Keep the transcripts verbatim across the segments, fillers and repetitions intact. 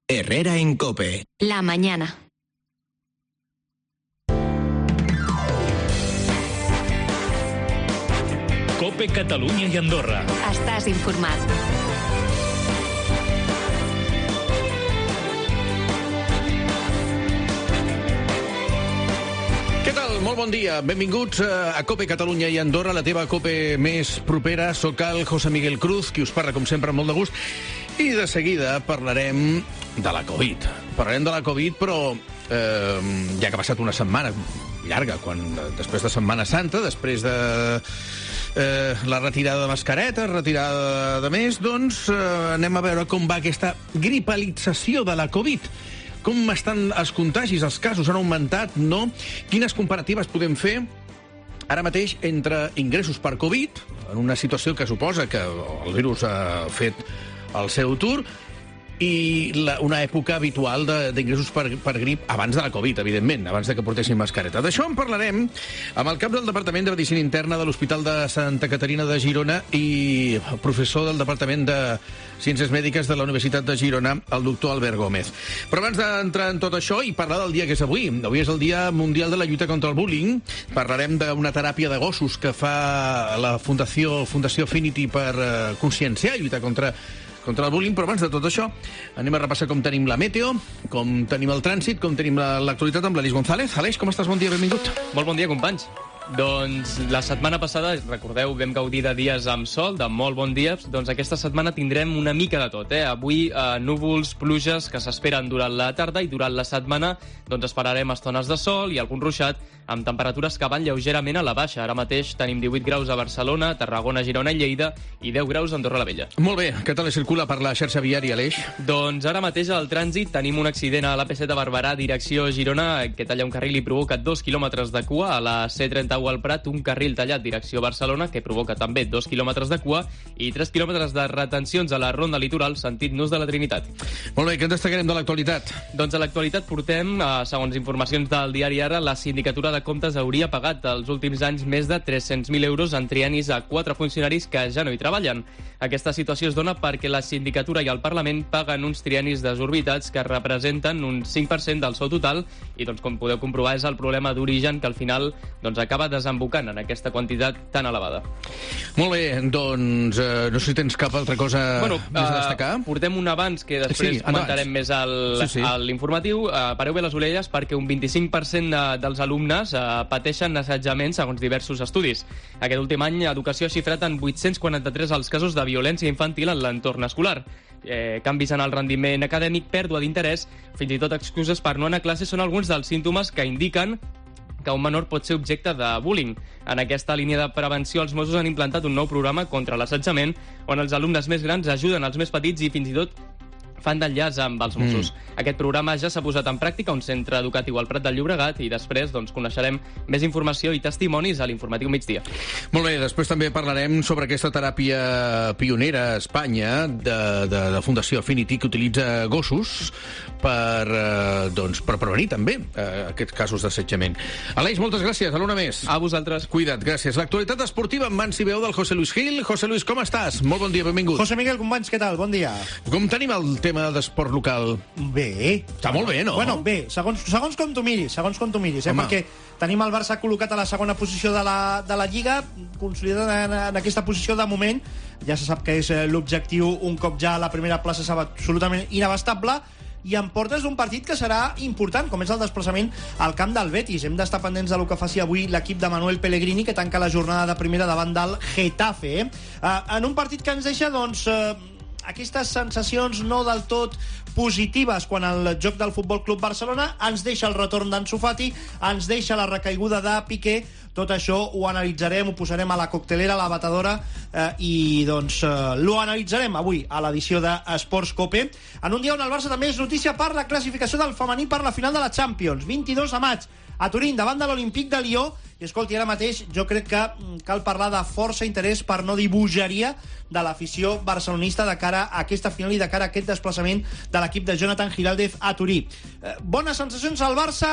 Herrera en COPE. La mañana. COPE Catalunya i Andorra. Estàs informat. Què tal? Molt bon dia. Benvinguts a COPE Catalunya i Andorra, la teva COPE més propera. Soc el José Miguel Cruz, qui us parla, com sempre, amb molt de gust. I de seguida parlarem de la Covid. Parlarem de la Covid, però eh, ja que ha passat una setmana llarga, quan després de Setmana Santa, després de eh, la retirada de mascaretes, retirada de més, doncs eh, anem a veure com va aquesta gripalització de la Covid. Com estan els contagis, els casos han augmentat, no? Quines comparatives podem fer ara mateix entre ingressos per Covid, en una situació que suposa que el virus ha fet el seu tour, i la, una època habitual d'ingressos per, per grip abans de la Covid, evidentment, abans de que portessin mascareta. D'això en parlarem amb el cap del Departament de Medicina Interna de l'Hospital de Santa Caterina de Girona i professor del Departament de Ciències Mèdiques de la Universitat de Girona, el doctor Albert Gómez. Però abans d'entrar en tot això i parlar del dia que és avui, avui és el Dia Mundial de la Lluita contra el Bullying, parlarem d'una teràpia de gossos que fa la Fundació, Fundació Affinity per uh, conscienciar i lluitar contra contra el bullying, però abans de tot això anem a repassar com tenim la meteo, com tenim el trànsit, com tenim l'actualitat amb l'Aleix González. Aleix, com estàs? Bon dia, benvingut. Molt bon dia, companys. Doncs la setmana passada, recordeu, vam gaudir de dies amb sol, de molt bon dia. Doncs aquesta setmana tindrem una mica de tot. Eh? Avui eh, núvols, pluges que s'esperen durant la tarda i durant la setmana doncs esperarem estones de sol i algun ruixat amb temperatures que van lleugerament a la baixa. Ara mateix tenim divuit graus a Barcelona, Tarragona, Girona i Lleida i deu graus a Andorra la Vella. Molt bé. Què tal circula per la xarxa viària, Aleix? Doncs ara mateix al trànsit tenim un accident a l'A P set a Barberà, direcció Girona, que talla un carril i provoca dos quilòmetres de cua. A la C trenta-u al Prat, un carril tallat direcció Barcelona, que provoca també dos quilòmetres de cua i tres quilòmetres de retencions a la ronda litoral, sentit Nus de la Trinitat. Molt bé, què en destacarem de l'actualitat? Doncs a l'actualitat portem, segons informacions del diari Ara, la Sindicatura de Comptes hauria pagat els últims anys més de tres-cents mil euros en triennis a quatre funcionaris que ja no hi treballen. Aquesta situació es dona perquè la Sindicatura i el Parlament paguen uns triennis desorbitats que representen un cinc per cent del sou total i, doncs, com podeu comprovar, és el problema d'origen que al final doncs, acaba desembocant en aquesta quantitat tan elevada. Molt bé, doncs eh, no sé si tens cap altra cosa bueno, més a destacar. Uh, portem un abans que després sí, comentarem més al, sí, sí. a l'informatiu. Uh, pareu bé les orelles perquè un vint-i-cinc per cent de, dels alumnes uh, pateixen assetjament segons diversos estudis. Aquest últim any, Educació ha xifrat en vuit-cents quaranta-tres els casos de violència infantil en l'entorn escolar. Eh, canvis en el rendiment acadèmic, pèrdua d'interès, fins i tot excuses per no anar a classe són alguns dels símptomes que indiquen que un menor pot ser objecte de bullying. En aquesta línia de prevenció, els Mossos han implantat un nou programa contra l'assetjament, on els alumnes més grans ajuden els més petits i fins i tot fan d'enllaç amb els Mossos. Mm. Aquest programa ja s'ha posat en pràctica a un centre educatiu al Prat del Llobregat i després doncs, coneixerem més informació i testimonis a l'informatiu migdia. Molt bé, després també parlarem sobre aquesta teràpia pionera a Espanya de, de, de Fundació Affinity que utilitza gossos per, eh, doncs, per prevenir també eh, aquests casos d'assetjament. Aleix, moltes gràcies. A l'una més. A vosaltres. Cuida't, gràcies. L'actualitat esportiva amb mans i veu del José Luis Gil. José Luis, com estàs? Molt bon dia, benvingut. José Miguel, companys, què tal? Bon dia. Com tenim el tema d'esport local? Bé. Està molt bé, no? Bueno, bé, segons, segons com tu miris, segons com tu miris, eh? Perquè tenim el Barça col·locat a la segona posició de la, de la Lliga, consolidat en, en aquesta posició de moment. Ja se sap que és l'objectiu, un cop ja a la primera plaça és absolutament inabastable, i en portes d'un partit que serà important, com és el desplaçament al camp del Betis. Hem d'estar pendents del que faci avui l'equip de Manuel Pellegrini, que tanca la jornada de primera davant del Getafe. Eh? Uh, en un partit que ens deixa, doncs, uh, aquestes sensacions no del tot positives quan el joc del Futbol Club Barcelona, ens deixa el retorn d'Ansu Fati, ens deixa la recaiguda de Piqué. Tot això ho analitzarem, ho posarem a la coctelera, a la batedora, eh, i doncs eh, l'ho analitzarem avui a l'edició d'Esports Cope, en un dia on el Barça també és notícia per la classificació del femení per la final de la Champions, vint-i-dos de maig a Turín, davant de l'Olímpic de Lió. I escolti, ara mateix jo crec que cal parlar de força interès, per no dir bogeria, de l'afició barcelonista de cara a aquesta final i de cara a aquest desplaçament de l'equip de Jonathan Giraldez a Turí. Eh, bones sensacions al Barça,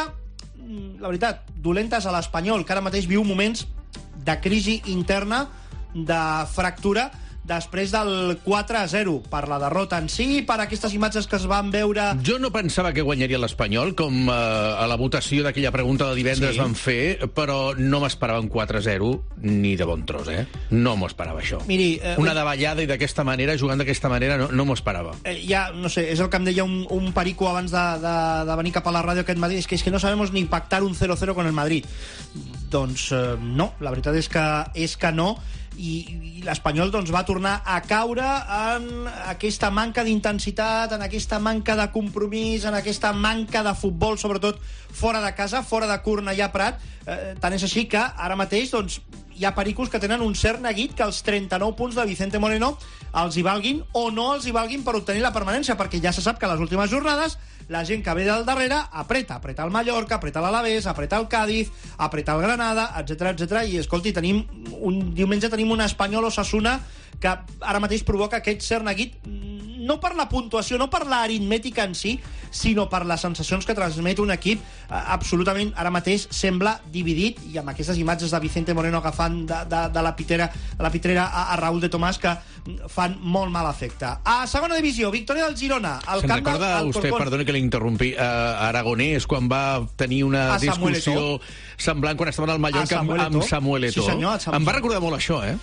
la veritat, dolentes a l'Espanyol, que ara mateix viu moments de crisi interna, de fractura, després del quatre a zero, per la derrota en si, per aquestes imatges que es van veure... Jo no pensava que guanyaria l'Espanyol, com eh, a la votació d'aquella pregunta de divendres sí. van fer, però no m'esperava un quatre a zero ni de bon tros, eh? No m'ho esperava, això. Miri, eh, Una davallada i d'aquesta manera, jugant d'aquesta manera, no, no m'ho esperava. Eh, ja, no sé, és el que em deia un, un perico abans de, de, de venir cap a la ràdio aquest matí, és que, és que no sabemos ni pactar un cero cero con el Madrid. Doncs eh, no, la veritat és que, és que no, i, i l'Espanyol doncs, va tornar a caure en aquesta manca d'intensitat, en aquesta manca de compromís, en aquesta manca de futbol, sobretot fora de casa, fora de Cornellà Prat. Eh, tant és així que ara mateix doncs, hi ha pericos que tenen un cert neguit que els trenta-nou punts de Vicente Moreno els hi valguin o no els hi valguin per obtenir la permanència, perquè ja se sap que a les últimes jornades la gent que ve del darrere apreta, apreta el Mallorca, apreta l'Alavés, apreta el Cádiz, apreta el Granada, etcètera, etcètera. I escolti, tenim un diumenge tenim un Espanyol Osasuna que ara mateix provoca aquest cert neguit, no per la puntuació, no per l'aritmètica en si, sinó per les sensacions que transmet un equip eh, absolutament, ara mateix, sembla dividit, i amb aquestes imatges de Vicente Moreno agafant de, de, de la pitera, de la pitrera a, a Raúl de Tomàs que fan molt mal efecte. A segona divisió, victòria del Girona. Al Se'n camp recorda del vostè, perdoni que l'interrompi, uh, Aragonès, quan va tenir una A Samuel discussió semblant quan estaven al Mallorca amb, Samuel amb Samuel Eto'o? Sí, senyor, Samuel. Em va recordar molt això, eh?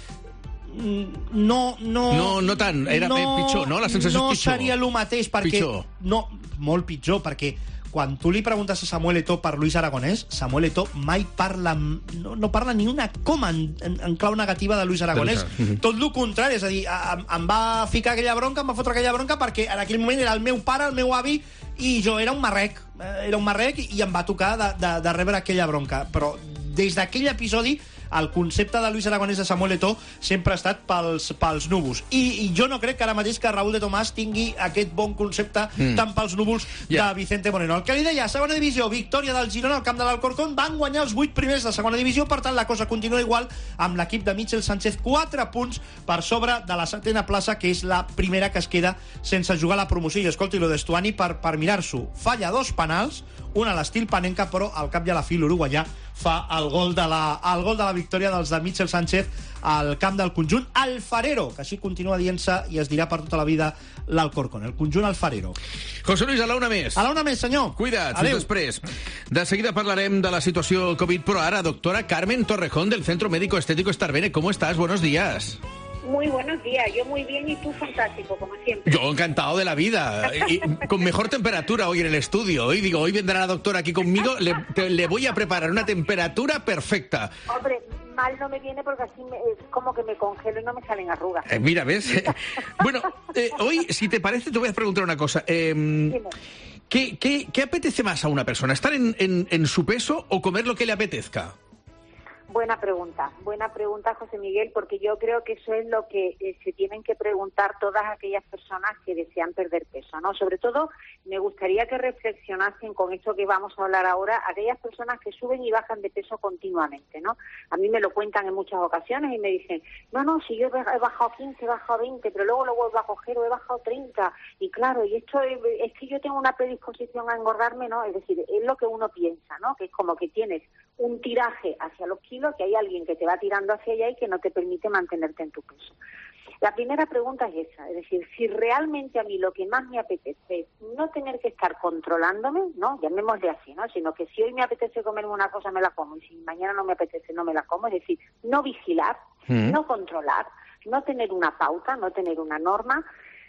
No, no... No, no tant, era no, pitjor, no? La sensació no és pitjor. No seria el mateix, perquè... Pitjor. No, molt pitjor, perquè quan tu li preguntes a Samuel Eto'o per Luis Aragonès, Samuel Eto'o mai parla, no, no parla ni una coma en, en, en clau negativa de Luis Aragonès. Uh-huh. Tot el contrari, és a dir, em, em va ficar aquella bronca, em va fotre aquella bronca perquè en aquell moment era el meu pare, el meu avi, i jo era un marrec, era un marrec i em va tocar de, de, de rebre aquella bronca. Però des d'aquell episodi el concepte de Luis Aragonès de Samuel Eto'o sempre ha estat pels, pels núvols. I, I jo no crec que ara mateix que Raúl de Tomàs tingui aquest bon concepte mm. tant pels núvols yeah. de Vicente Moreno. El que li deia, segona divisió, victòria del Girona al camp de l'Alcorcón, van guanyar els vuit primers de segona divisió, per tant la cosa continua igual amb l'equip de Michel Sánchez, quatre punts per sobre de la setena plaça, que és la primera que es queda sense jugar la promoció. I escolti, lo d'Estuani, per, per mirar-s'ho, falla dos penals, un a l'estil Panenka, però al cap i a la fi l'uruguaià fa el gol de la, el gol de la victòria dels de Michel Sánchez al camp del conjunt Alfarero, que així continua dient-se i es dirà per tota la vida l'Alcorcón, el conjunt Alfarero. José Luis, a la una més. A la una més, senyor. Cuida't, fins després. De seguida parlarem de la situació Covid, però ara, doctora Carmen Torrejón, del Centro Médico Estético Starbene. ¿Cómo estás? Buenos días. Muy buenos días, yo muy bien y tú fantástico, como siempre. Yo encantado de la vida, y con mejor temperatura hoy en el estudio. Hoy digo, hoy vendrá la doctora aquí conmigo, le, te, le voy a preparar una temperatura perfecta. Hombre, mal no me viene porque así me, es como que me congelo y no me salen arrugas. Eh, mira, ¿ves? Bueno, eh, hoy, si te parece, te voy a preguntar una cosa. Eh, ¿qué, qué, ¿Qué apetece más a una persona? ¿Estar en, en, en su peso o comer lo que le apetezca? Buena pregunta, buena pregunta, José Miguel, porque yo creo que eso es lo que eh, se tienen que preguntar todas aquellas personas que desean perder peso, ¿no? Sobre todo, me gustaría que reflexionasen con esto que vamos a hablar ahora, aquellas personas que suben y bajan de peso continuamente, ¿no? A mí me lo cuentan en muchas ocasiones y me dicen, no, no, si yo he bajado quince, he bajado veinte, pero luego lo vuelvo a coger o he bajado treinta, y claro, y esto es, es que yo tengo una predisposición a engordarme, ¿no? Es decir, es lo que uno piensa, ¿no? Que es como que tienes un tiraje hacia los kilos, que hay alguien que te va tirando hacia allá y que no te permite mantenerte en tu peso. La primera pregunta es esa, es decir, si realmente a mí lo que más me apetece es no tener que estar controlándome, ¿no? Llamémosle así, ¿no? Sino que si hoy me apetece comerme una cosa, me la como, y si mañana no me apetece, no me la como. Es decir, no vigilar, mm. no controlar, no tener una pauta, no tener una norma.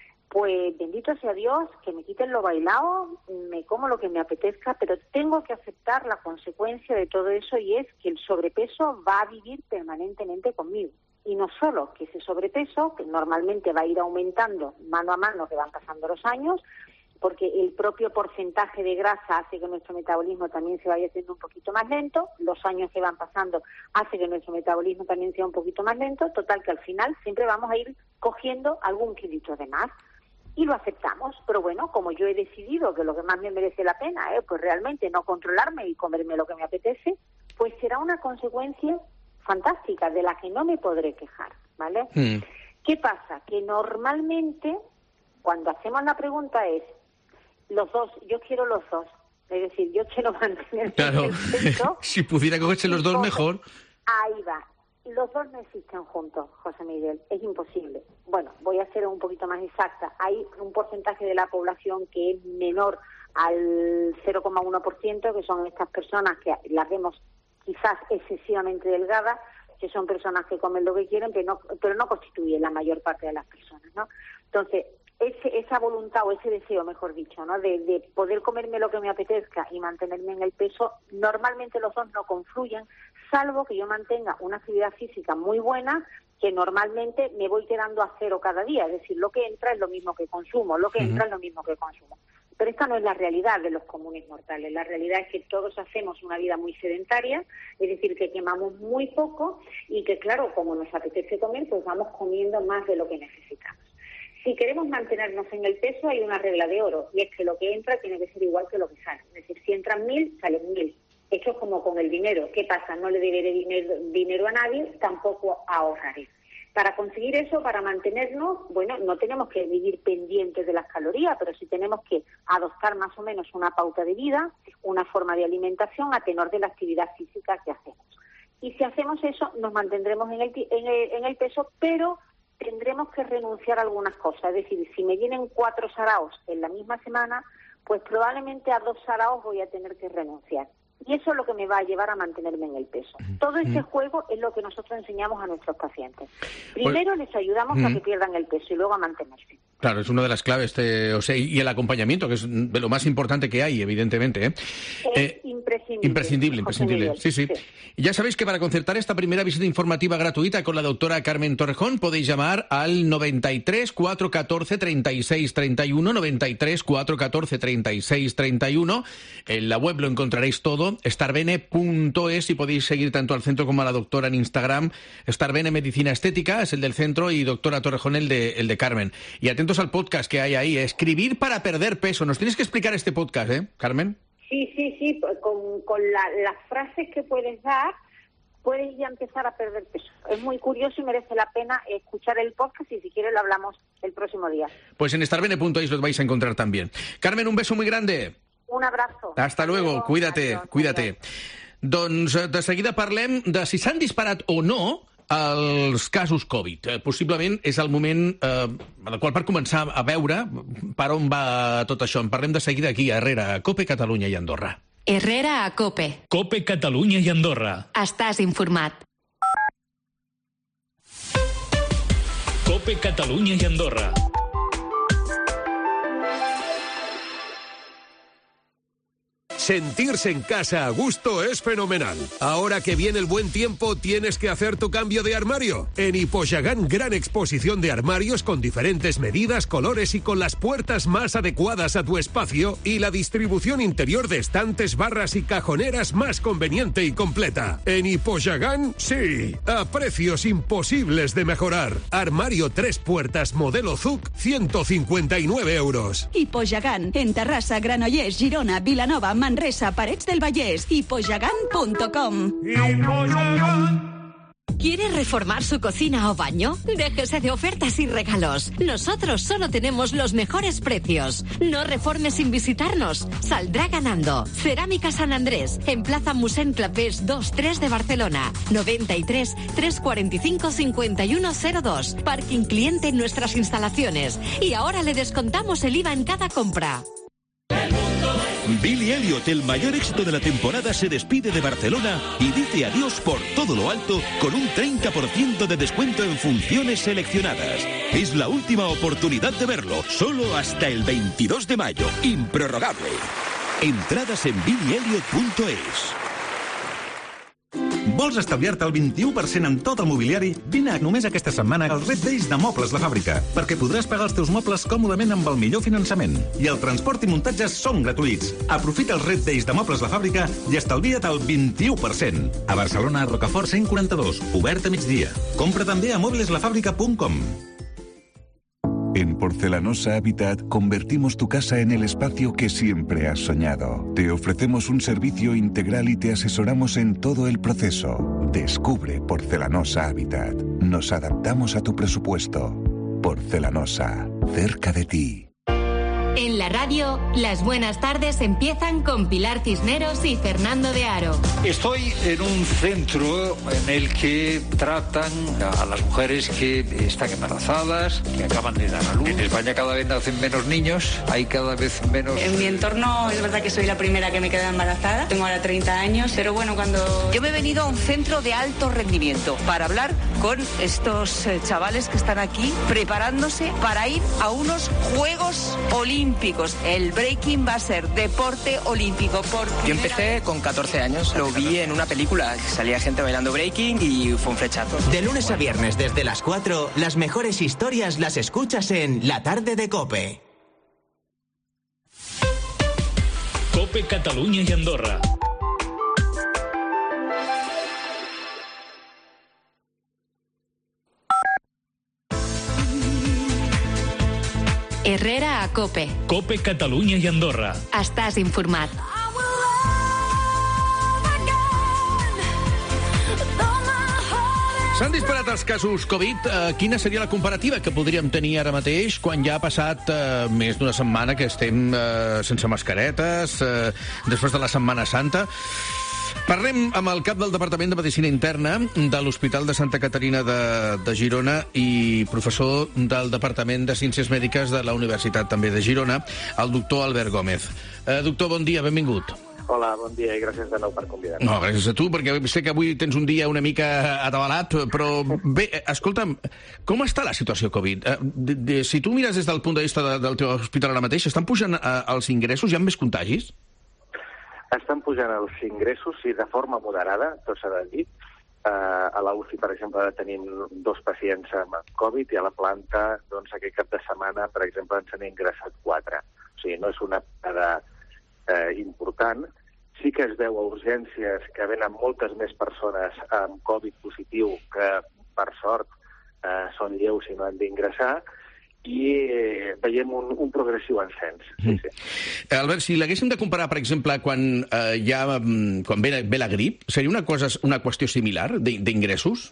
Pues bendito sea Dios, que me quiten lo bailado, me como lo que me apetezca, pero tengo que aceptar la consecuencia de todo eso, y es que el sobrepeso va a vivir permanentemente conmigo. Y no solo que ese sobrepeso, que normalmente va a ir aumentando mano a mano que van pasando los años, porque el propio porcentaje de grasa hace que nuestro metabolismo también se vaya haciendo un poquito más lento, los años que van pasando hace que nuestro metabolismo también sea un poquito más lento, total que al final siempre vamos a ir cogiendo algún kilito de más. Y lo aceptamos, pero bueno, como yo he decidido que lo que más me merece la pena es pues realmente no controlarme y comerme lo que me apetece, pues será una consecuencia fantástica de la que no me podré quejar, ¿vale? Mm. ¿Qué pasa? Que normalmente cuando hacemos la pregunta es los dos, yo quiero los dos, es decir, yo quiero mantener claro. el peso. Si pudiera cogerse los dos, mejor. Ahí va. Los dos no existen juntos, José Miguel, es imposible. Bueno, voy a ser un poquito más exacta. Hay un porcentaje de la población que es menor al cero coma uno por ciento, que son estas personas que las vemos quizás excesivamente delgadas, que son personas que comen lo que quieren, pero no, pero no constituyen la mayor parte de las personas, ¿no? Entonces, ese, esa voluntad o ese deseo, mejor dicho, ¿no? De, de poder comerme lo que me apetezca y mantenerme en el peso, normalmente los dos no confluyen, salvo que yo mantenga una actividad física muy buena, que normalmente me voy quedando a cero cada día, es decir, lo que entra es lo mismo que consumo, lo que uh-huh. entra es lo mismo que consumo. Pero esta no es la realidad de los comunes mortales. La realidad es que todos hacemos una vida muy sedentaria, es decir, que quemamos muy poco y que, claro, como nos apetece comer, pues vamos comiendo más de lo que necesitamos. Si queremos mantenernos en el peso, hay una regla de oro, y es que lo que entra tiene que ser igual que lo que sale. Es decir, si entran mil, salen mil. Esto es como con el dinero. ¿Qué pasa? No le deberé dinero, dinero a nadie, tampoco ahorraré. Para conseguir eso, para mantenernos, bueno, no tenemos que vivir pendientes de las calorías, pero sí tenemos que adoptar más o menos una pauta de vida, una forma de alimentación a tenor de la actividad física que hacemos. Y si hacemos eso, nos mantendremos en el, en el, en el peso, pero tendremos que renunciar a algunas cosas. Es decir, si me vienen cuatro saraos en la misma semana, pues probablemente a dos saraos voy a tener que renunciar. Y eso es lo que me va a llevar a mantenerme en el peso. Todo ese juego es lo que nosotros enseñamos a nuestros pacientes. Primero pues, les ayudamos mm. a que pierdan el peso y luego a mantenerse. Claro, es una de las claves, de, o sea, y el acompañamiento, que es de lo más importante que hay, evidentemente. ¿eh? Es eh, imprescindible. Imprescindible, imprescindible. Sí, sí, sí. Y ya sabéis que para concertar esta primera visita informativa gratuita con la doctora Carmen Torrejón podéis llamar al noventa y tres, cuatrocientos catorce, treinta y seis treinta y uno, noventa y tres, cuatrocientos catorce, treinta y seis treinta y uno. En la web lo encontraréis todo, starbene punto es, y podéis seguir tanto al centro como a la doctora en Instagram. Starbene Medicina Estética es el del centro y doctora Torrejón el de, el de Carmen. Y atentos al podcast que hay ahí, escribir para perder peso. Nos tienes que explicar este podcast, ¿eh, Carmen? Sí, sí, sí, con, con la, las frases que puedes dar, puedes ya empezar a perder peso. Es muy curioso y merece la pena escuchar el podcast y si quieres lo hablamos el próximo día. Pues en starbene punto es los vais a encontrar también. Carmen, un beso muy grande. Un abrazo. Hasta, Hasta luego, luego. Cuídate, adiós, cuídate. Adiós. Doncs de seguida parlem de si s'han disparat o no els casos Covid. Eh, possiblement és el moment eh, en el qual per començar a veure per on va tot això. En parlem de seguida aquí a Herrera, a COPE, Catalunya i Andorra. Herrera a COPE. COPE, Catalunya i Andorra. Estàs informat. COPE, Catalunya i Andorra. Sentirse en casa a gusto es fenomenal. Ahora que viene el buen tiempo, ¿tienes que hacer tu cambio de armario? En Hipoxagán, gran exposición de armarios con diferentes medidas, colores y con las puertas más adecuadas a tu espacio y la distribución interior de estantes, barras y cajoneras más conveniente y completa. En Hipoxagán, sí, a precios imposibles de mejorar. Armario tres puertas modelo Zuc, ciento cincuenta y nueve euros. Hipoxagán, en Terrassa, Granollers, Girona, Vilanova, Manresa, Parets del Vallès, hipoxagán punto com. ¿Quiere reformar su cocina o baño? Déjese de ofertas y regalos. Nosotros solo tenemos los mejores precios. No reforme sin visitarnos. Saldrá ganando. Cerámica San Andrés, en Plaza Musén Clapés dos tres de Barcelona. noventa y tres, trescientos cuarenta y cinco, cincuenta y uno cero dos. Parking cliente en nuestras instalaciones. Y ahora le descontamos el I V A en cada compra. Billy Elliot, el mayor éxito de la temporada, se despide de Barcelona y dice adiós por todo lo alto con un treinta por ciento de descuento en funciones seleccionadas. Es la última oportunidad de verlo, solo hasta el veintidós de mayo, improrrogable. Entradas en billy elliot punto es. Vols estalviar-te el vint-i-u per cent en tot el mobiliari? Vine només aquesta setmana als Red Days de Mobles La Fàbrica, perquè podràs pagar els teus mobles còmodament amb el millor finançament. I el transport i muntatges són gratuïts. Aprofita els Red Days de Mobles La Fàbrica i estalvia't el vint-i-u per cent. A Barcelona, Rocafort cent quaranta-dos, obert a migdia. Compra també a mobles la fàbrica punt com. En Porcelanosa Habitat convertimos tu casa en el espacio que siempre has soñado. Te ofrecemos un servicio integral y te asesoramos en todo el proceso. Descubre Porcelanosa Habitat. Nos adaptamos a tu presupuesto. Porcelanosa, cerca de ti. En la radio, las buenas tardes empiezan con Pilar Cisneros y Fernando de Aro. Estoy en un centro en el que tratan a las mujeres que están embarazadas, que acaban de dar a luz. En España cada vez nacen menos niños, hay cada vez menos... En mi entorno es verdad que soy la primera que me queda embarazada, tengo ahora treinta años, pero bueno, cuando... Yo me he venido a un centro de alto rendimiento para hablar con estos eh, chavales que están aquí preparándose para ir a unos Juegos Olímpicos. El breaking va a ser deporte olímpico. Por Yo empecé con catorce años, lo vi en una película, salía gente bailando breaking y fue un flechazo. De lunes a viernes desde las cuatro, las mejores historias las escuchas en La Tarde de COPE. COPE Catalunya y Andorra. Herrera a COPE. COPE Catalunya i Andorra. Estàs informat. S'han disparat els casos Covid. Eh, quina seria la comparativa que podríem tenir ara mateix quan ja ha passat eh, més d'una setmana que estem eh, sense mascaretes, eh, després de la Setmana Santa? Parlem amb el cap del Departament de Medicina Interna de l'Hospital de Santa Caterina de, de Girona i professor del Departament de Ciències Mèdiques de la Universitat també de Girona, el doctor Albert Gómez. Eh, doctor, bon dia, benvingut. Hola, bon dia i gràcies de nou per convidar-nos. No, gràcies a tu, perquè sé que avui tens un dia una mica atabalat, però bé, escolta'm, com està la situació Covid? Eh, de, de, si tu mires des del punt de vista de, del teu hospital ara mateix, estan pujant eh, els ingressos? Hi ha més contagis? Estan pujant els ingressos, sí, de forma moderada, tot s'ha de dir. Uh, a la U C I, per exemple, tenim dos pacients amb Covid i a la planta, doncs, aquest cap de setmana, per exemple, ens han ingressat quatre. O sigui, no és una parada uh, important. Sí que es veu a urgències que venen moltes més persones amb Covid positiu que, per sort, uh, són lleus i no han d'ingressar, i eh, veiem un, un progressiu ascens. Sí, sí. Mm. Albert, si l'haguéssim de comparar, per exemple, quan, eh, ja, quan ve, ve la grip, seria una, cosa, una qüestió similar d'ingressos?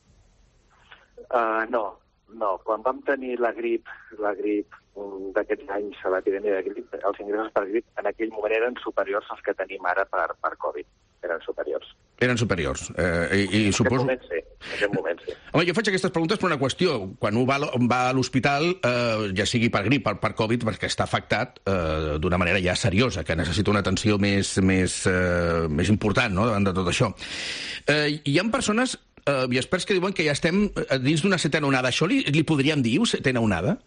Uh, no, no. Quan vam tenir la grip, la grip d'aquests anys, a l'epidèmia de grip, els ingressos per grip en aquell moment eren superiors als que tenim ara per, per Covid. Eren superiors. Eren superiors. Eh, i, i en suposo... aquest moment sí. En aquest moment sí. Home, jo faig aquestes preguntes per una qüestió. Quan un va, va a l'hospital, eh, ja sigui per grip, per, per Covid, perquè està afectat eh, d'una manera ja seriosa, que necessita una atenció més, més, eh, més important, no?, davant de tot això. Eh, hi ha persones eh, i experts que diuen que ja estem dins d'una setena onada. Això li, li podríem dir setena onada?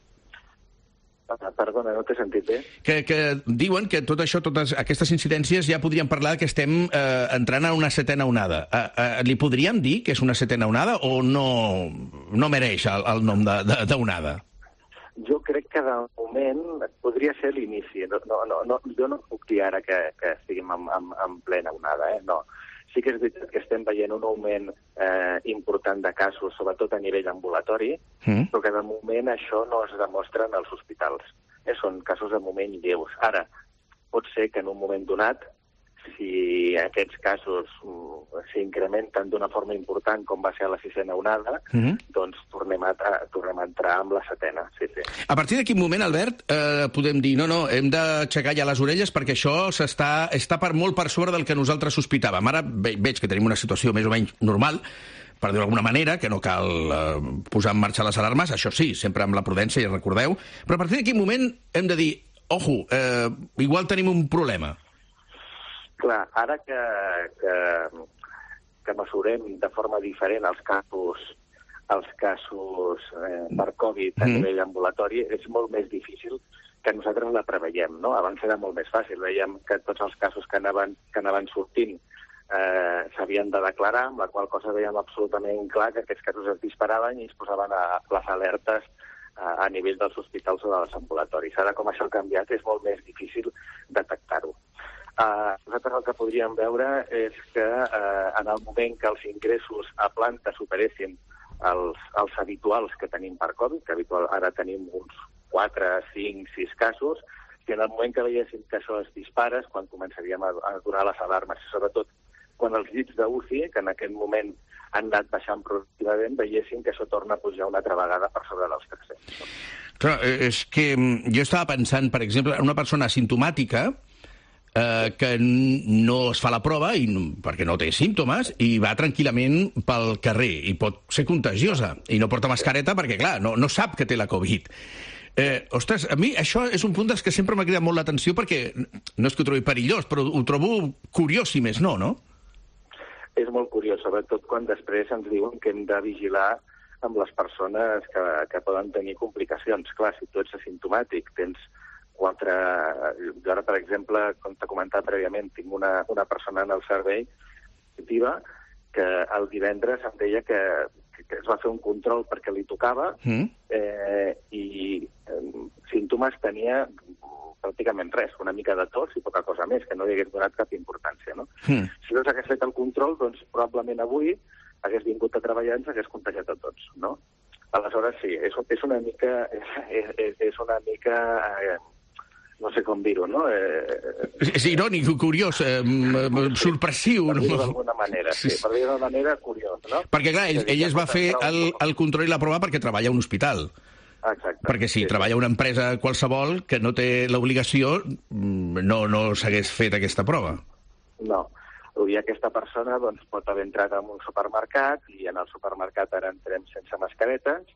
Perdona, no t'he sentit bé. Que, que diuen que tot això, totes aquestes incidències, ja podríem parlar que estem eh, entrant en una setena onada. Eh, eh, li podríem dir que és una setena onada o no, no mereix el, el nom d'onada? Jo crec que de moment podria ser l'inici. No, no, no, jo no puc dir ara que, que estiguem en, en, en plena onada, eh? No. Sí que és veritat que estem veient un augment eh, important de casos, sobretot a nivell ambulatori, mm. però que de moment això no es demostra en els hospitals. Eh, són casos de moment lleus. Ara, pot ser que en un moment donat, si aquests casos mm, s'incrementen d'una forma important, com va ser a la sisena onada, mm-hmm. doncs tornem a, a, tornem a entrar amb la setena. Sí, sí. A partir d'aquest moment, Albert, eh, podem dir, no, no, hem d'aixecar ja les orelles perquè això s'està està per molt per sobre del que nosaltres sospitàvem. Ara ve, veig que tenim una situació més o menys normal, per dir-ho d'alguna manera, que no cal eh, posar en marxa les alarmes, això sí, sempre amb la prudència, i recordeu, però a partir d'aquest moment hem de dir, ojo, eh, igual tenim un problema. Clar, ara que, que, que mesurem de forma diferent els casos, els casos eh, per Covid a mm. nivell ambulatori, és molt més difícil que nosaltres la preveiem, no? Abans era molt més fàcil, veiem que tots els casos que anaven, que anaven sortint eh, s'havien de declarar, amb la qual cosa veiem absolutament clar que aquests casos es disparaven i es posaven a les alertes a, a nivell dels hospitals o dels ambulatoris. Ara, com això ha canviat, és molt més difícil detectar-ho. Uh, nosaltres el que podríem veure és que uh, en el moment que els ingressos a planta superessin els, els habituals que tenim per Covid, que habitual, ara tenim uns quatre, cinc, sis casos, i en el moment que veiéssim que això es dispara és quan començaríem a, a donar les alarmes, sobretot quan els llits d'U C I, que en aquest moment han anat baixant progressivament, veiéssim que això torna a pujar una altra vegada per sobre dels tres-cents. Clar, és que jo estava pensant, per exemple, en una persona asimptomàtica eh, que no es fa la prova i, perquè no té símptomes i va tranquil·lament pel carrer i pot ser contagiosa i no porta mascareta perquè, clar, no, no sap que té la Covid. Eh, ostres, a mi això és un punt dels que sempre m'ha cridat molt l'atenció perquè no és que ho trobi perillós, però ho trobo curiós si més no, no? És molt curiós, sobretot quan després ens diuen que hem de vigilar amb les persones que, que poden tenir complicacions. Clar, si tu ets asimptomàtic, tens quatre... Jo ara, per exemple, com t'he comentat prèviament, tinc una, una persona en el servei positiva que el divendres em deia que, que es va fer un control perquè li tocava mm. eh, i eh, símptomes tenia pràcticament res, una mica de tos i poca cosa més, que no li hagués donat cap importància, no? Mm. Si no s'hagués fet el control, doncs probablement avui hagués vingut a treballar i ens hagués contagiat a tots, no? Aleshores, sí, és, és una mica... És, és, és una mica... Eh, no sé com dir-ho, no? Eh, és irònic, curiós, eh, sorpressiu. Per dir-ho d'alguna manera, sí. Per dir-ho d'alguna manera, curiós, no? Perquè, clar, ell, ell es va fer el, el control i la prova perquè treballa a un hospital. Exacte. Perquè si sí, treballa a una empresa qualsevol que no té l'obligació, no, no s'hagués fet aquesta prova. No. I aquesta persona doncs, pot haver entrat en un supermercat i en el supermercat ara entrem sense mascaretes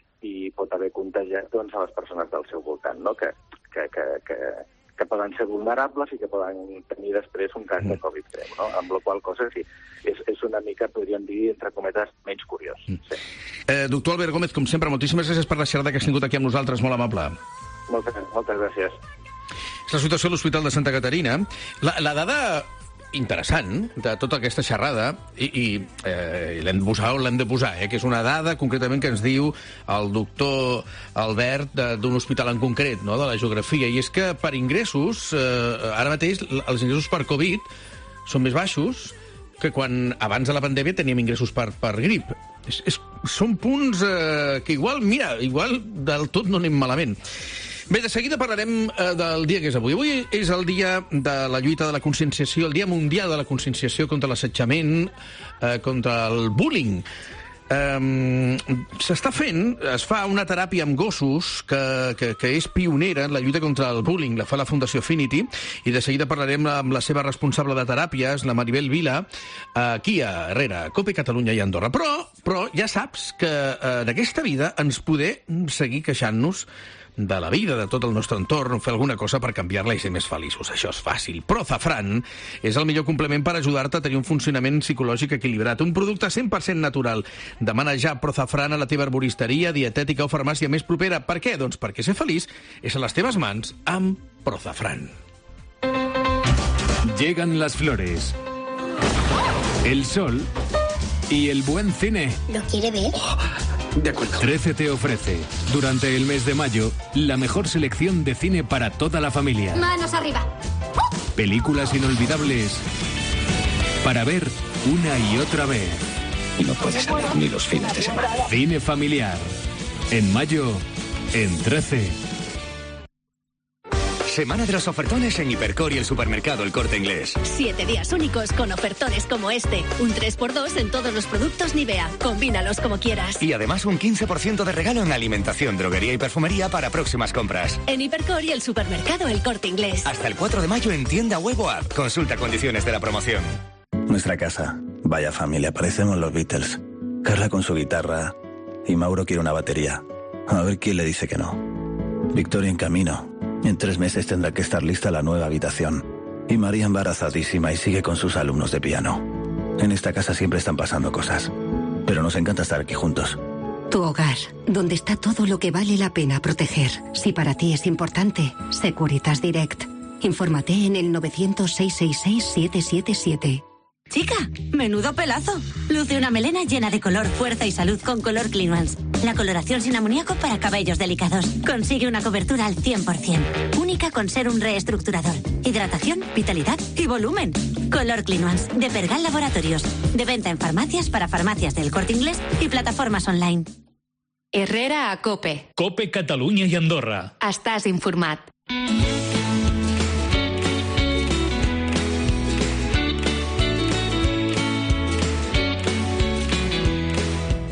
i pot haver contagiat doncs, a les persones del seu voltant, no? que, que, que, que, que poden ser vulnerables i que poden tenir després un cas de Covid greu, no? Amb la qual cosa sí, és, és una mica, podríem dir, entre cometes, menys curiós. Sí. Eh, doctor Albert Gómez, com sempre, moltíssimes gràcies per la xerrada que has tingut aquí amb nosaltres, molt amable. Moltes, moltes gràcies. És la situació a l'Hospital de Santa Caterina. La, la dada interessant de tota aquesta xerrada, i, i eh, l'hem de posar on l'hem de posar, eh, que és una dada concretament que ens diu el doctor Albert d'un hospital en concret, no?, de la geografia, i és que per ingressos, eh, ara mateix els ingressos per Covid són més baixos que quan abans de la pandèmia teníem ingressos per, per grip. És, és, són punts eh, que igual, mira, igual del tot no anem malament. Bé, de seguida parlarem eh, del dia que és avui. Avui és el dia de la lluita de la conscienciació, el dia mundial de la conscienciació contra l'assetjament, eh, contra el bullying. Um, s'està fent, es fa una teràpia amb gossos que, que, que és pionera en la lluita contra el bullying, la fa la Fundació Affinity, i de seguida parlarem amb la seva responsable de teràpies, la Maribel Vila, aquí a Herrera, COPE Catalunya i Andorra. Però, però ja saps que eh, en aquesta vida ens podem seguir queixant-nos de la vida, de tot el nostre entorn, fer alguna cosa per canviar-la i ser més feliços. Això és fàcil. Prozafran és el millor complement per ajudar-te a tenir un funcionament psicològic equilibrat. Un producte cent per cent natural. Demana ja Prozafran a la teva arboristeria, dietètica o farmàcia més propera. Per què? Doncs perquè ser feliç és a les teves mans amb Prozafran. Llegan las flores, el sol y el buen cine. ¿Lo quiere ver? Oh. De acuerdo. trece te ofrece, durante el mes de mayo, la mejor selección de cine para toda la familia. Manos arriba. Películas inolvidables para ver una y otra vez. Y no puedes salir ni los fines de semana. Cine familiar. En mayo, en trece. Semana de los ofertones en Hipercor y el supermercado El Corte Inglés. Siete días únicos con ofertones como este. Un tres por dos en todos los productos Nivea. Combínalos como quieras. Y además un quince por ciento de regalo en alimentación, droguería y perfumería para próximas compras. En Hipercor y el supermercado El Corte Inglés. Hasta el cuatro de mayo en tienda web o app. Consulta condiciones de la promoción. Nuestra casa. Vaya familia, parecemos los Beatles. Carla con su guitarra y Mauro quiere una batería. A ver quién le dice que no. Victoria en camino. En tres meses tendrá que estar lista la nueva habitación. Y María embarazadísima y sigue con sus alumnos de piano. En esta casa siempre están pasando cosas. Pero nos encanta estar aquí juntos. Tu hogar, donde está todo lo que vale la pena proteger. Si para ti es importante, Securitas Direct. Infórmate en el novecientos, seiscientos sesenta y seis, siete siete siete. Chica, menudo pelazo. Luce una melena llena de color, fuerza y salud con Color Clean Ones. La coloración sin amoníaco para cabellos delicados. Consigue una cobertura al cien por ciento. Única con ser un reestructurador. Hidratación, vitalidad y volumen. Color Clean Ones, de Pergal Laboratorios. De venta en farmacias para farmacias del Corte Inglés y plataformas online. Herrera a COPE. COPE Catalunya i Andorra. Estàs informat.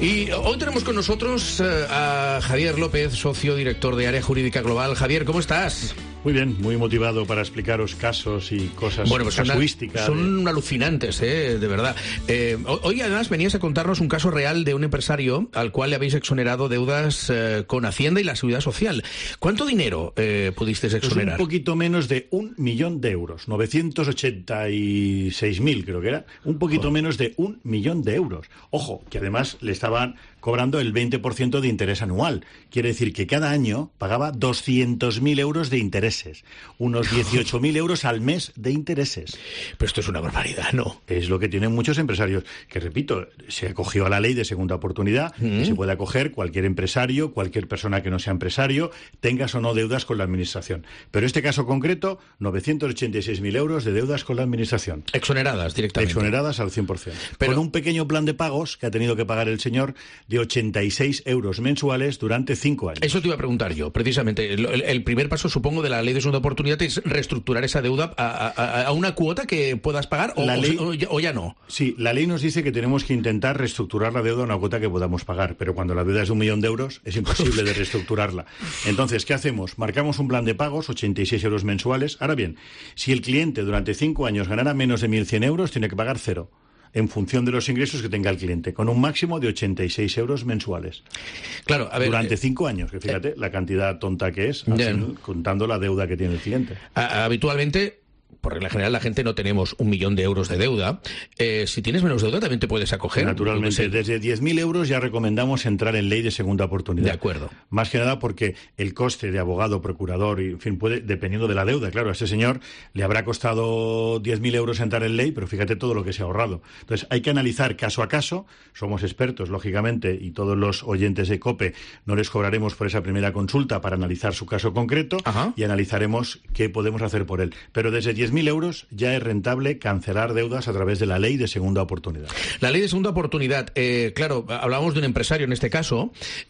Y hoy tenemos con nosotros uh, a Javier López, socio director de Área Jurídica Global. Javier, ¿cómo estás? Muy bien, muy motivado para explicaros casos y cosas bueno, pues casuísticas. Son, son de... alucinantes, ¿eh? De verdad. Eh, hoy además venías a contarnos un caso real de un empresario al cual le habéis exonerado deudas eh, con Hacienda y la Seguridad Social. ¿Cuánto dinero eh, pudisteis exonerar? Pues un poquito menos de un millón de euros, novecientos ochenta y seis mil creo que era, un poquito oh. menos de un millón de euros. Ojo, que además le estaban cobrando el veinte por ciento de interés anual. Quiere decir que cada año pagaba doscientos mil euros de intereses. Unos dieciocho mil euros al mes de intereses. Pero esto es una barbaridad, ¿no? Es lo que tienen muchos empresarios. Que, repito, se acogió a la ley de segunda oportunidad, mm. que se puede acoger cualquier empresario, cualquier persona que no sea empresario, tengas o no deudas con la Administración. Pero este caso concreto, novecientos ochenta y seis mil euros de deudas con la Administración. Exoneradas directamente. Exoneradas al cien por ciento. Pero... Con un pequeño plan de pagos que ha tenido que pagar el señor de ochenta y seis euros mensuales durante cinco años. Eso te iba a preguntar yo, precisamente. El, el primer paso, supongo, de la ley de segunda oportunidad es reestructurar esa deuda a, a, a una cuota que puedas pagar o, la ley, o, ya, o ya no. Sí, la ley nos dice que tenemos que intentar reestructurar la deuda a una cuota que podamos pagar, pero cuando la deuda es de un millón de euros es imposible de reestructurarla. Entonces, ¿qué hacemos? Marcamos un plan de pagos, ochenta y seis euros mensuales. Ahora bien, si el cliente durante cinco años ganara menos de mil cien euros, tiene que pagar cero, en función de los ingresos que tenga el cliente, con un máximo de ochenta y seis euros mensuales. Claro, a ver, durante eh, cinco años, que fíjate eh, la cantidad tonta que es, así, contando la deuda que tiene el cliente. A, habitualmente, por regla general, la gente no tenemos un millón de euros de deuda. Eh, si tienes menos deuda, también te puedes acoger. Naturalmente, desde diez mil euros ya recomendamos entrar en ley de segunda oportunidad. De acuerdo. Más que nada porque el coste de abogado, procurador, y, en fin, puede, dependiendo de la deuda. Claro, a este señor le habrá costado diez mil euros entrar en ley, pero fíjate todo lo que se ha ahorrado. Entonces, hay que analizar caso a caso. Somos expertos, lógicamente, y todos los oyentes de COPE no les cobraremos por esa primera consulta para analizar su caso concreto. Ajá. Y analizaremos qué podemos hacer por él. Pero desde diez mil euros ya es rentable cancelar deudas a través de la ley de segunda oportunidad. La ley de segunda oportunidad, eh, claro, hablábamos de un empresario en este caso,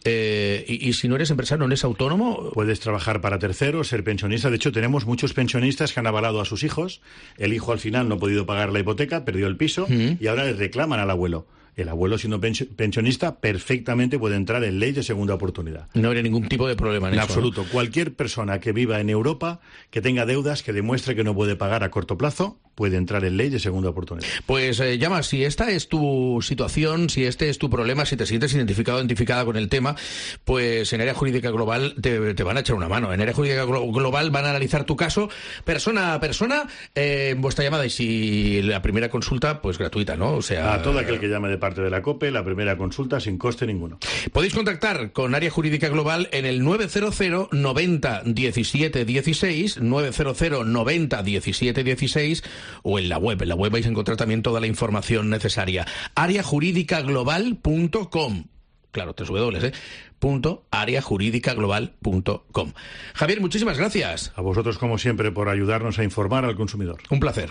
eh, y, y si no eres empresario, ¿no eres autónomo? Puedes trabajar para terceros, ser pensionista. De hecho, tenemos muchos pensionistas que han avalado a sus hijos. El hijo al final no ha podido pagar la hipoteca, perdió el piso, uh-huh. y ahora le reclaman al abuelo. El abuelo, siendo pensionista, perfectamente puede entrar en ley de segunda oportunidad. No habría ningún tipo de problema en, en eso. En absoluto. ¿No? Cualquier persona que viva en Europa, que tenga deudas, que demuestre que no puede pagar a corto plazo, puede entrar en ley de segunda oportunidad. Pues eh, llama, si esta es tu situación, si este es tu problema, si te sientes identificado o identificada con el tema, pues en Área Jurídica Global te, te van a echar una mano. En Área Jurídica Global van a analizar tu caso persona a persona eh, en vuestra llamada, y si la primera consulta, pues gratuita, ¿no? O sea, a todo aquel que llame de parte de la COPE, la primera consulta sin coste ninguno. Podéis contactar con Área Jurídica Global en el nueve cero cero noventa diecisiete dieciséis, nueve cero cero noventa diecisiete dieciséis, o en la web. En la web vais a encontrar también toda la información necesaria. área jurídica global punto com. Claro, tres W, ¿eh? Punto área jurídica global punto com. Javier, muchísimas gracias. A vosotros, como siempre, por ayudarnos a informar al consumidor. Un placer.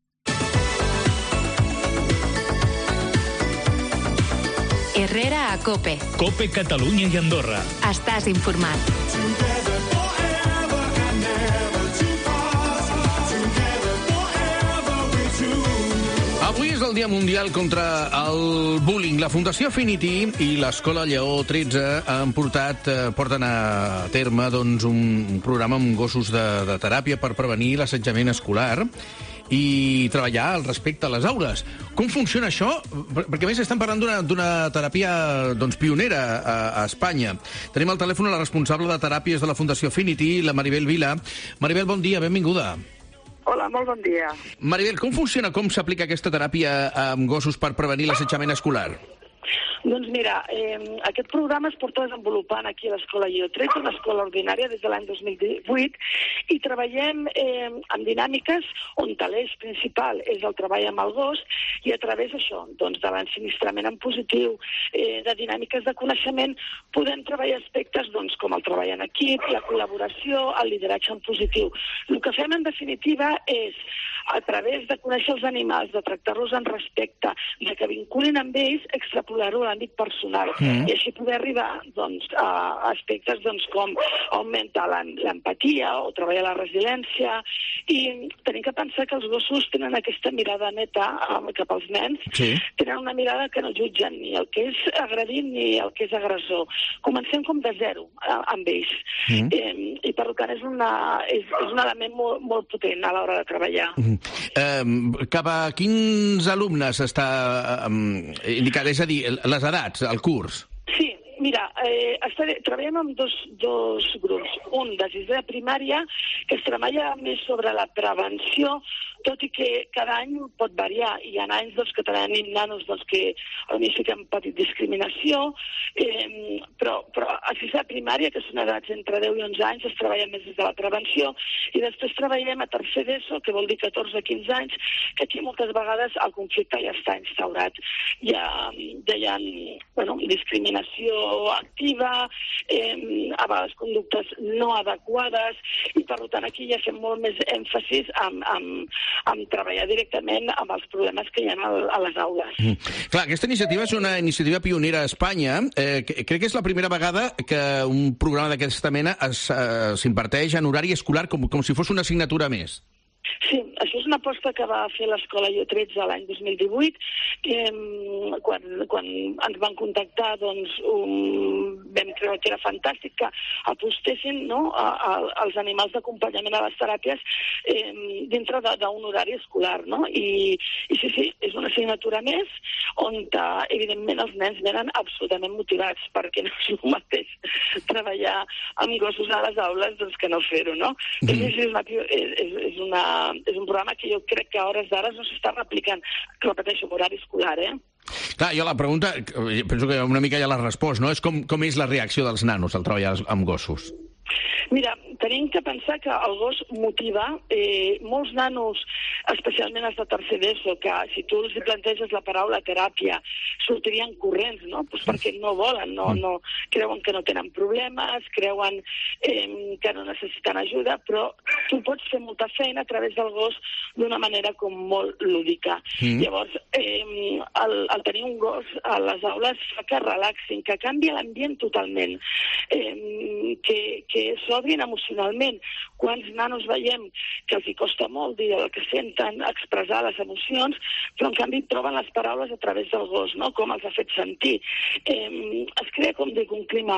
Herrera a COPE. COPE Catalunya i Andorra. Estàs informat. Avui és el Dia Mundial contra el Bullying. La Fundació Affinity i l'Escola Lleó tretze han portat, porten a terme doncs, un programa amb gossos de, de teràpia per prevenir l'assetjament escolar i treballar al respecte a les aules. Com funciona això? Perquè a més estan parlant d'una teràpia doncs, pionera a, a Espanya. Tenim al telèfon la responsable de teràpies de la Fundació Affinity, la Maribel Vila. Maribel, bon dia, benvinguda. Hola, molt bon dia. Maribel, com funciona, com s'aplica aquesta teràpia amb gossos per prevenir l'assetjament escolar? Doncs mira, eh, aquest programa es porta desenvolupant aquí a l'Escola Lleó tretze, una escola ordinària des de l'any dos mil divuit, i treballem eh, amb dinàmiques on l'eix principal és el treball amb el gos, i a través d'això, doncs, de l'ensinistrament en positiu, eh, de dinàmiques de coneixement, podem treballar aspectes doncs, com el treball en equip, la col·laboració, el lideratge en positiu. El que fem, en definitiva, és a través de conèixer els animals, de tractar-los en respecte, de que vinculin amb ells, extrapolar-ho a l'àmbit personal. Mm. I així poder arribar doncs, a aspectes doncs, com augmentar l'empatia o treballar la resiliència. I tenim que pensar que els gossos tenen aquesta mirada neta cap als nens, sí. Tenen una mirada que no jutgen ni el que és agredint ni el que és agressor. Comencem com de zero amb ells. Mm. Eh, I per tant és, una, és, és un element molt, molt potent a l'hora de treballar. Mm. Eh, cap a quins alumnes està eh, indicat? És a dir, les edats, el curs? Sí, mira, eh, estaré, treballem amb dos, dos grups. Un de sisè de primària, que es treballa més sobre la prevenció, tot i que cada any pot variar. Hi ha anys doncs, que tenim nanos doncs, que a l'inici han patit discriminació, eh, però, però a sisè de primària, que són edats entre deu i onze anys, es treballa més des de la prevenció, i després treballem a tercer d'ESO, que vol dir catorze a quinze anys, que aquí moltes vegades el conflicte ja està instaurat. Hi ha, ja hi ha bueno, discriminació activa, eh, a vegades conductes no adequades, i per tant aquí ja fem molt més èmfasis en, en, en treballar directament amb els problemes que hi ha a les aules. Mm. Clar, aquesta iniciativa és una iniciativa pionera a Espanya. Eh, crec que és la primera vegada que un programa d'aquesta mena s'imparteix en horari escolar com, com si fos una assignatura més. Sí, això és una aposta que va fer l'Escola I O tretze l'any dos mil divuit, que quan, quan ens van contactar doncs, um, vam creure que era fantàstic que apostessin no, a, a, als animals d'acompanyament a les teràpies eh, dintre d'un horari escolar. No? I, I sí, sí, és una assignatura més on, evidentment, els nens venen absolutament motivats, perquè no és el mateix treballar amb gossos a les aules doncs, que no fer-ho, no? Mm. Sí, sí, és una... És, és una és un programa que jo crec que a hores d'ara no s'està replicant, repeteixo, en horari escolar, eh? Clar, jo la pregunta, penso que una mica ja l'has respost, no? És com, com és la reacció dels nanos al treballar amb gossos? Mira, tenim que pensar que el gos motiva. Eh, molts nanos, especialment els de tercer d'ESO, que si tu els planteges la paraula teràpia, sortirien corrents, no? Pues perquè no volen, no, no, creuen que no tenen problemes, creuen eh, que no necessiten ajuda, però tu pots fer molta feina a través del gos d'una manera com molt lúdica. Mm. Llavors, eh, el, el tenir un gos a les aules fa que relaxin, que canvia l'ambient totalment, eh, que, que s'obrin emocionalment. Quants nanos veiem que els hi costa molt dir el que senten, expressar les emocions, però en canvi troben les paraules a través del gos, no? Com els ha fet sentir. Eh, es crea, com dic, un clima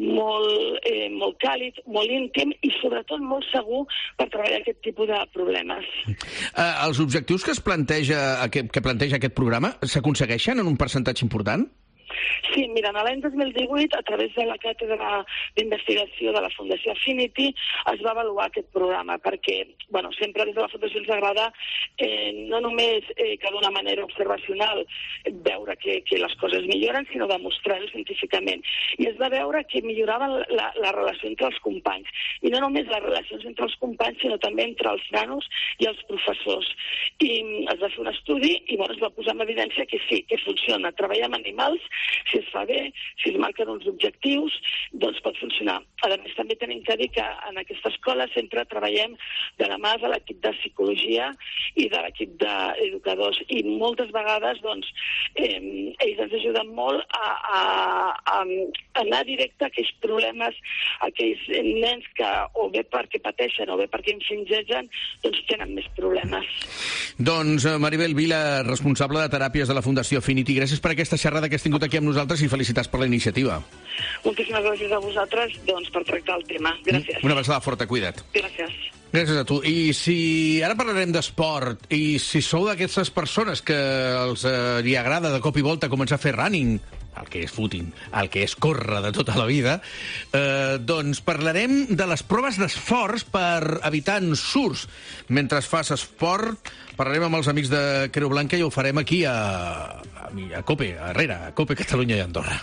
molt, eh, molt càlid, molt íntim i sobretot molt segur per treballar aquest tipus de problemes. Eh, els objectius que es planteja, que, que planteja aquest programa s'aconsegueixen en un percentatge important? Sí, mira, l'any dos mil divuit, a través de la càtedra d'investigació de la Fundació Affinity, es va avaluar aquest programa, perquè, bueno, sempre des de la Fundació ens agrada eh, no només eh, que d'una manera observacional veure que, que les coses milloren, sinó demostrar-ho científicament. I es va veure que millorava la, la relació entre els companys, i no només les relacions entre els companys, sinó també entre els nanos i els professors. I es va fer un estudi i, bueno, es va posar en evidència que sí, que funciona. Treballar amb animals, si es fa bé, si es marquen uns objectius, doncs pot funcionar. A més, també tenim que dir que en aquesta escola sempre treballem de la mà de l'equip de psicologia i de l'equip d'educadors, i moltes vegades doncs, eh, ells ens ajuden molt a, a, a anar directe a aquells problemes, a aquells nens que o bé perquè pateixen o bé perquè infringeixen, doncs tenen més problemes. Doncs Maribel Vila, responsable de teràpies de la Fundació Affinity, gràcies per aquesta xerrada que has tingut aquí amb nosaltres i felicitats per la iniciativa. Moltíssimes gràcies a vosaltres doncs, per tractar el tema. Gràcies. Una abraçada forta, cuida't. Gràcies. Gràcies a tu. I si ara parlarem d'esport, i si sou d'aquestes persones que els eh, li agrada de cop i volta començar a fer running, el que és footing, el que és córrer de tota la vida, eh, doncs parlarem de les proves d'esforç per evitar ensurts. Mentre fas esport, parlarem amb els amics de Creu Blanca i ho farem aquí a, a, a COPE, a Herrera, a COPE Catalunya i Andorra.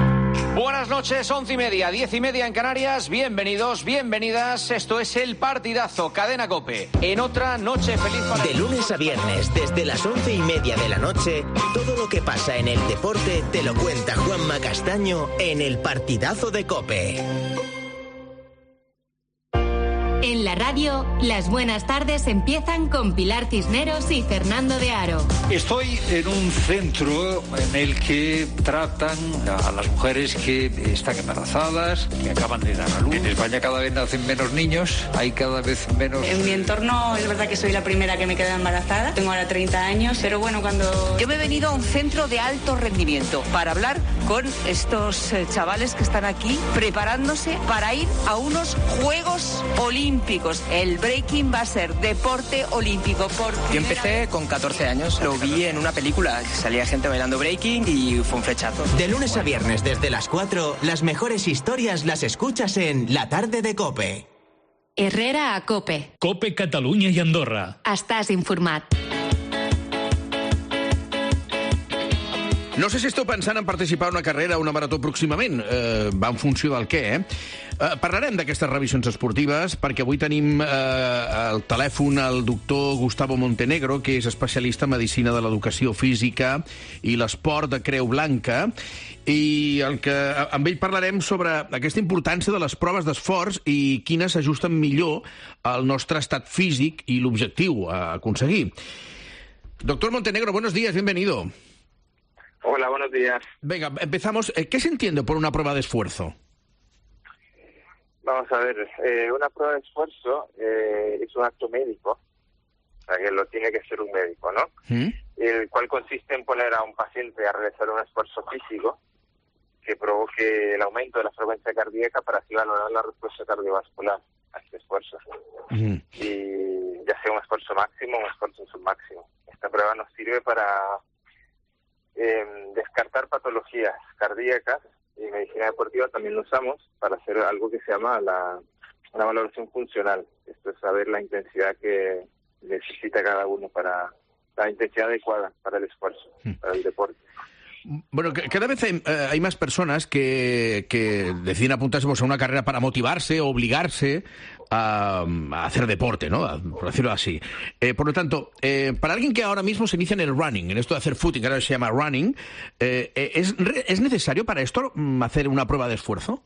Buenas noches, once y media, diez y media en Canarias. Bienvenidos, bienvenidas. Esto es El Partidazo, Cadena COPE. En otra noche feliz para... De lunes a viernes, desde las once y media de la noche, todo lo que pasa en el deporte te lo cuenta Juanma Castaño en El Partidazo de COPE. En la radio Radio, las buenas tardes empiezan con Pilar Cisneros y Fernando de Aro. Estoy en un centro en el que tratan a las mujeres que están embarazadas, que acaban de dar a luz. En España cada vez nacen menos niños, hay cada vez menos... En mi entorno es verdad que soy la primera que me queda embarazada, tengo ahora treinta años, pero bueno, cuando... Yo me he venido a un centro de alto rendimiento para hablar con estos eh, chavales que están aquí preparándose para ir a unos Juegos Olímpicos. El breaking va a ser deporte olímpico por Yo empecé con catorce años, lo vi en una película, salía gente bailando breaking y fue un flechazo. De lunes a viernes desde las cuatro, las mejores historias las escuchas en La Tarde de COPE. Herrera a COPE. COPE Catalunya i Andorra. Estàs informat. No sé si esteu pensant en participar en una carrera o una marató pròximament. Eh, va en funció del què, eh? eh parlarem d'aquestes revisions esportives perquè avui tenim eh, al telèfon el doctor Gustavo Montenegro, que és especialista en Medicina de l'Educació Física i l'Esport de Creu Blanca, i el que, amb ell parlarem sobre aquesta importància de les proves d'esforç i quines s'ajusten millor al nostre estat físic i l'objectiu a aconseguir. Doctor Montenegro, buenos días, bienvenido. Hola, buenos días. Venga, empezamos. ¿Qué se entiende por una prueba de esfuerzo? Vamos a ver, eh, una prueba de esfuerzo eh, es un acto médico, o sea, que lo tiene que hacer un médico, ¿no? ¿Mm? El cual consiste en poner a un paciente a realizar un esfuerzo físico que provoque el aumento de la frecuencia cardíaca para así valorar la respuesta cardiovascular a este esfuerzo. ¿Mm? Y ya sea un esfuerzo máximo o un esfuerzo submáximo. Esta prueba nos sirve para Eh, descartar patologías cardíacas, y medicina deportiva también lo usamos para hacer algo que se llama la, la valoración funcional. Esto es saber la intensidad que necesita cada uno para la intensidad adecuada para el esfuerzo, mm. para el deporte. Bueno, cada vez hay, eh, hay más personas que, que deciden apuntarse pues, a una carrera para motivarse, obligarse a, a hacer deporte, ¿no? A, por decirlo así. Eh, por lo tanto, eh, para alguien que ahora mismo se inicia en el running, en esto de hacer footing, que ahora se llama running, eh, ¿es, ¿es necesario para esto hacer una prueba de esfuerzo?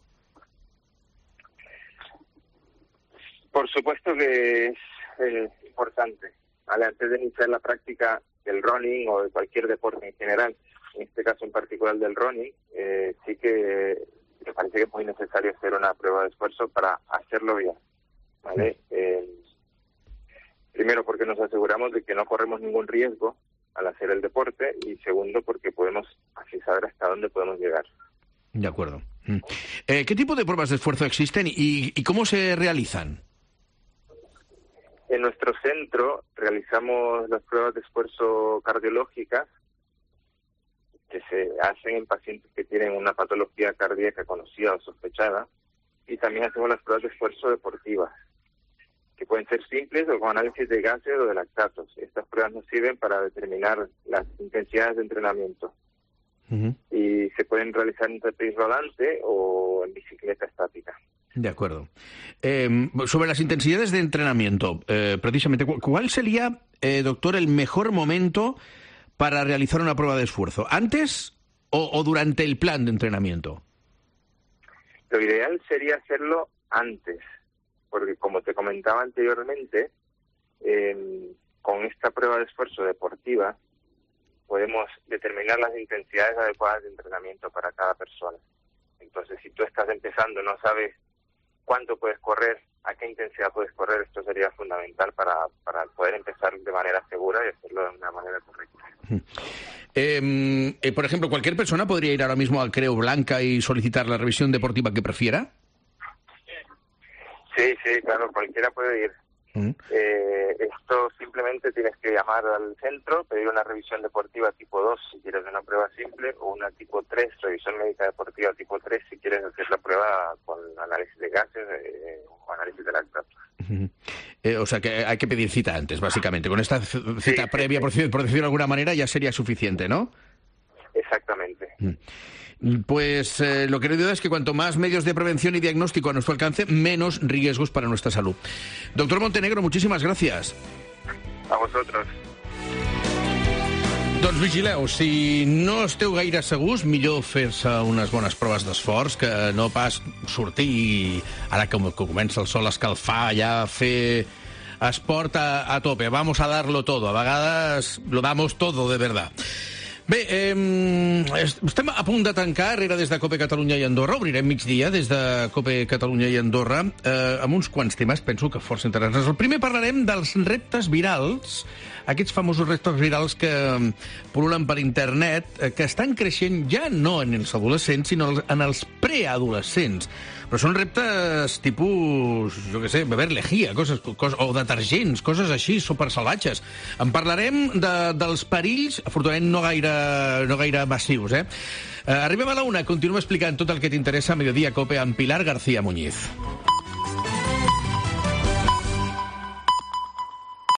Por supuesto que es eh, importante. ¿Vale? Antes de iniciar la práctica del running o de cualquier deporte en general, en este caso en particular del running, eh, sí que me parece que es muy necesario hacer una prueba de esfuerzo para hacerlo bien, ¿vale? Eh, primero porque nos aseguramos de que no corremos ningún riesgo al hacer el deporte, y segundo porque podemos así saber hasta dónde podemos llegar. De acuerdo. Eh, ¿Qué tipo de pruebas de esfuerzo existen y, y cómo se realizan? En nuestro centro realizamos las pruebas de esfuerzo cardiológicas, que se hacen en pacientes que tienen una patología cardíaca conocida o sospechada, y también hacemos las pruebas de esfuerzo deportivas, que pueden ser simples o con análisis de gases o de lactatos. Estas pruebas nos sirven para determinar las intensidades de entrenamiento. Uh-huh. Y se pueden realizar en tapiz rodante o en bicicleta estática. De acuerdo. Eh, sobre las intensidades de entrenamiento, eh, precisamente, ¿cuál sería, eh, doctor, el mejor momento para realizar una prueba de esfuerzo? ¿Antes o, o durante el plan de entrenamiento? Lo ideal sería hacerlo antes, porque como te comentaba anteriormente, eh, con esta prueba de esfuerzo deportiva podemos determinar las intensidades adecuadas de entrenamiento para cada persona. Entonces, si tú estás empezando, no sabes cuánto puedes correr, a qué intensidad puedes correr, esto sería fundamental para, para poder empezar de manera segura y hacerlo de una manera correcta. Eh, eh, por ejemplo, ¿cualquier persona podría ir ahora mismo a Creu Blanca y solicitar la revisión deportiva que prefiera? Sí, sí, claro, cualquiera puede ir. ¿Mm? Eh, esto simplemente tienes que llamar al centro, pedir una revisión deportiva tipo dos si quieres una prueba simple, o una tipo tres, revisión médica deportiva tipo tres si quieres hacer la prueba con análisis de gases eh, o análisis de lactatos. Uh-huh. Eh, o sea que hay que pedir cita antes, básicamente. Con esta cita sí, previa, sí, sí. Por, por decirlo de alguna manera, ya sería suficiente, ¿no? Exactamente. Uh-huh. Pues eh, lo que no duda es que cuanto más medios de prevención y diagnóstico a nuestro alcance, menos riesgos para nuestra salud. Doctor Montenegro, muchísimas gracias. A vosotros. Doncs vigileu, si no esteu gaire segurs, millor fer-se unes bones proves d'esforç que no pas sortir i ara que comença el sol a escalfar, ja a fer esport a, a tope. Vamos a darlo todo. A vegades lo damos todo, de verdad. Bé, eh, estem a punt de tancar, era des de COPE Catalunya i Andorra, obrirem migdia des de COPE Catalunya i Andorra, eh, amb uns quants temes, penso que força interessants. El primer parlarem dels reptes virals, aquests famosos reptes virals que pul·lulen per internet, eh, que estan creixent ja no en els adolescents, sinó en els preadolescents. Però són reptes tipus, jo què sé, beber lejía, coses, coses, o detergents, coses així, supersalvatges. En parlarem de, dels perills, afortunadament no gaire, no gaire massius, eh? Uh, arribem a la una, continuem explicant tot el que t'interessa a Mediodía Cope amb Pilar García Muñiz.